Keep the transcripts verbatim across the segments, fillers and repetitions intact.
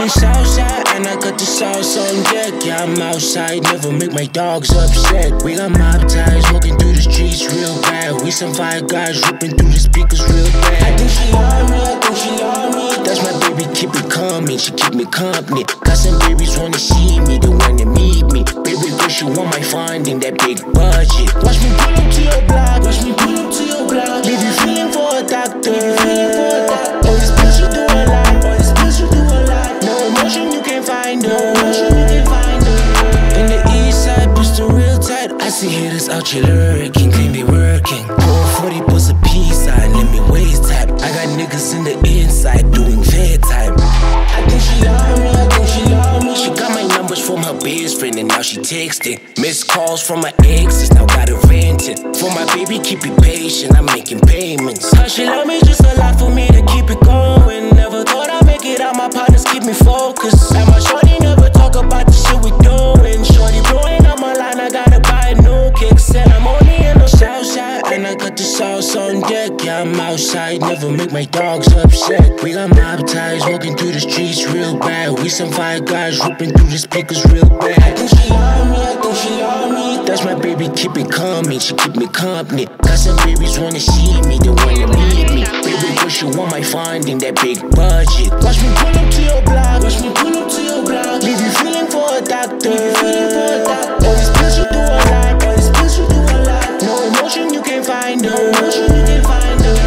the south side and I got the sauce on deck. Yeah, I'm outside, never make my dogs upset. We got mob ties, walking through the streets real bad. We some fire guys ripping through the speakers real bad. I think she love me, I think she love me. That's my baby, keep it coming, she keep me company. Got some babies wanna see me, they wanna meet me. Baby girl, she want my funding, that big budget. Watch me pull up to your block, watch me pull up to your block. Leave you feeling for a doctor, feeling for a doctor. All this bitch you do a lot, all this bitch you do a lot. No emotion you can't find her, no emotion you can't find her. In the east side, pistol real tight. I see haters out here lurking, claim they working. Pour forty bus a piece side, let me waste time. I got niggas in the inside doing fair time. I think she love me, I think she love me. She got my numbers from her best friend and now she texting. Missed calls from my exes, now got her rented. For my baby, keep it patient, I'm making payments. How she love me just a lot for me to keep it going. Never thought I'd make it out, my partners keep me focused. And my shorty never talk about the shit we doing. Shorty blowing up my line, I gotta buy a new kick. Said I'm only in the south side and I got the sauce on deck. Yeah, I'm outside, never make my dogs upset. We got mob ties, walking through the streets real bad. We some fire guys ripping through the speakers real bad. I think she love me, I think she love me. That's my baby, keep it coming, she keep me company. Got some babies wanna see me, they wanna meet me. Baby girl, she want my funding, that big budget. Watch me pull up to your block, watch me pull up to your block. Leave you feeling for a doctor, leave you feeling for a doctor. All this bitch you do a lot, all this bitch you do a lot. No emotion you can't find her, no emotion you can't find her.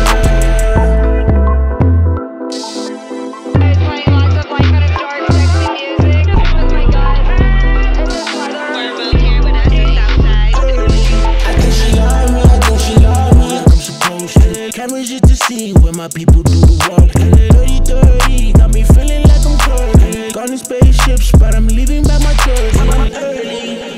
Can't wait just to see where my people do the work. thirty thirty, got me feeling like I'm curving. Gone in spaceships, but I'm leaving back my church. I'm early.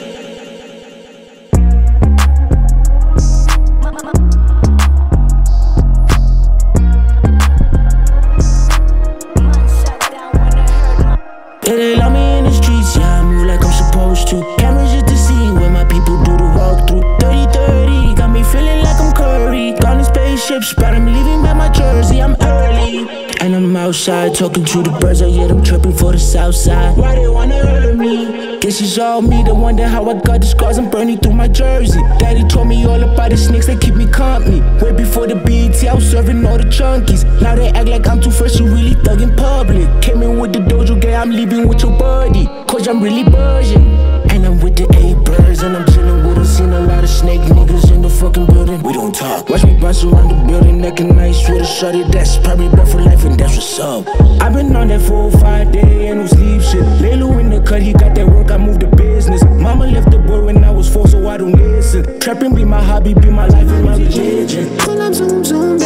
Yeah, they love me in the streets, yeah, I move like I'm supposed to. Can't wait just to see where my people do the walk through. thirty thirty, got me feeling like I'm Curry. Gone in spaceships, but I'm leaving back my jersey, I'm early. And I'm outside, talking to the birds, I get them tripping for the south side. Why they wanna hurt me? Guess it's all me, they wonder how I got the scars, I'm burning through my jersey. Daddy told me all about the snakes, they keep me company. Way before the B E T, I was serving all the junkies. Now they act like I'm too fresh, you really thug in public. Came in with the dojo gang, I'm leaving with your buddy. Cause I'm really buzzing. And I'm with the eight birds, and I'm chillin' with them. Seen a lot of snake niggas in the fucking building. We don't talk. Watch me bounce around the building, neck and nice with a shorty that's probably bred for life, and that's what's up. I've been on that four or five day and no sleep shit. Lay low in the cut, he got that work, I moved the business. Mama left the boy when I was four, so I don't listen. Trapping be my hobby, be my life and my religion. Pull up, zoom, zoom.